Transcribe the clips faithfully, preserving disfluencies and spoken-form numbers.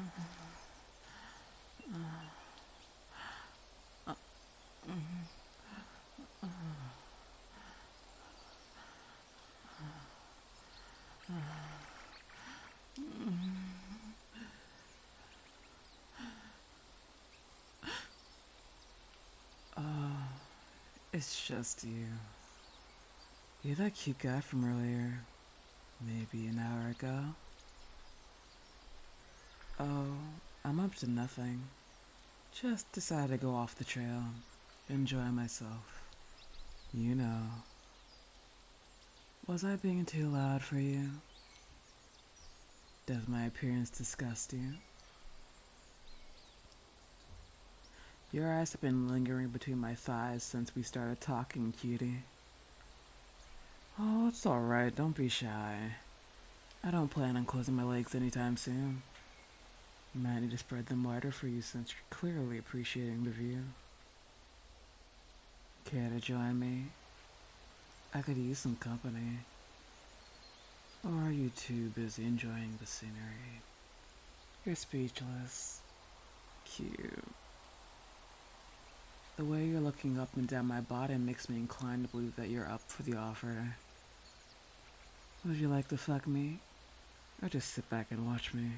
It's just you. You're that cute guy from earlier. Maybe an hour ago. Oh, I'm up to nothing. Just decided to go off the trail. Enjoy myself. You know. Was I being too loud for you? Does my appearance disgust you? Your eyes have been lingering between my thighs since we started talking, cutie. Oh, it's alright, don't be shy. I don't plan on closing my legs anytime soon. Might need to spread them wider for you since you're clearly appreciating the view. Care to join me? I could use some company. Or are you too busy enjoying the scenery? You're speechless. Cute. The way you're looking up and down my body makes me inclined to believe that you're up for the offer. Would you like to fuck me? Or just sit back and watch me?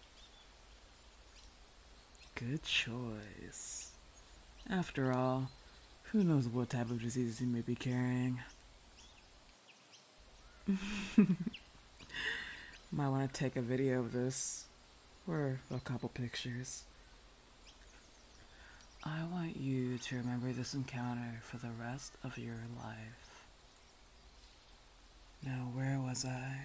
Good choice. After all, who knows what type of disease you may be carrying? Might want to take a video of this, or a couple pictures. I want you to remember this encounter for the rest of your life. Now, where was I?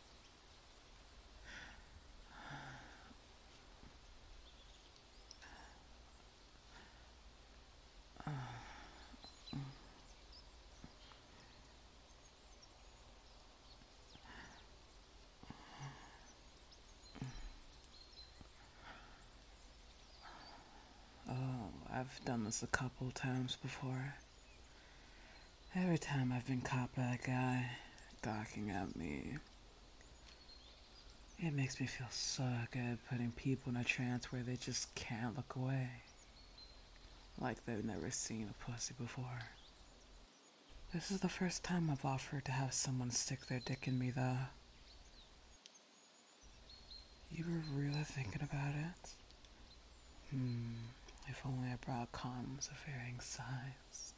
I've done this a couple times before. Every time I've been caught by a guy gawking at me. It makes me feel so good putting people in a trance where they just can't look away. Like they've never seen a pussy before. This is the first time I've offered to have someone stick their dick in me, though. You were really thinking about it? Hmm, if only I brought condoms of varying size.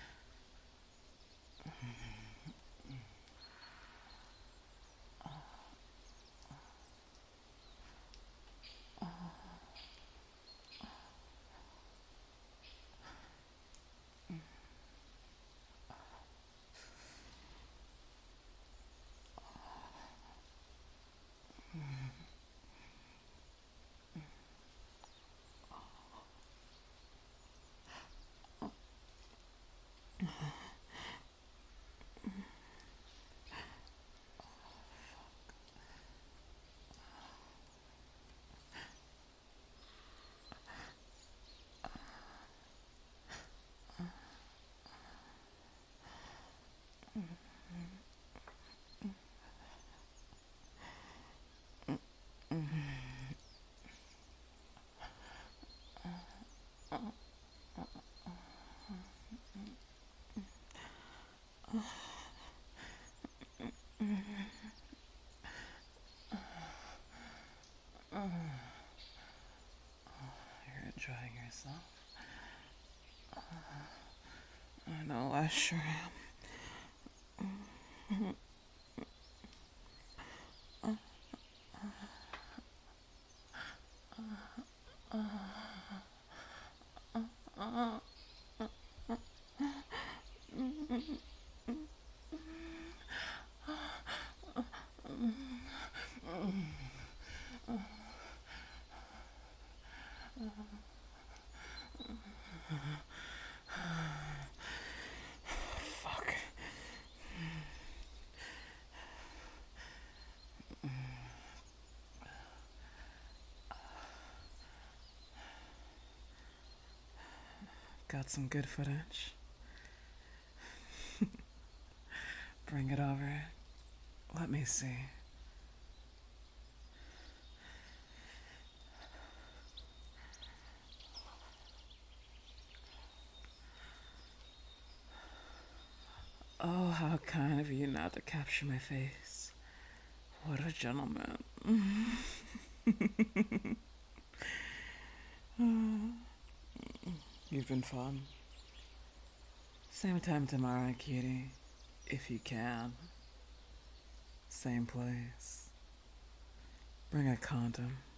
You're enjoying yourself? I know, I sure am. Fuck. Got some good footage. Bring it over. Let me see. Oh, how kind of you not to capture my face. What a gentleman. You've been fun. Same time tomorrow, cutie. If you can. Same place. Bring a condom.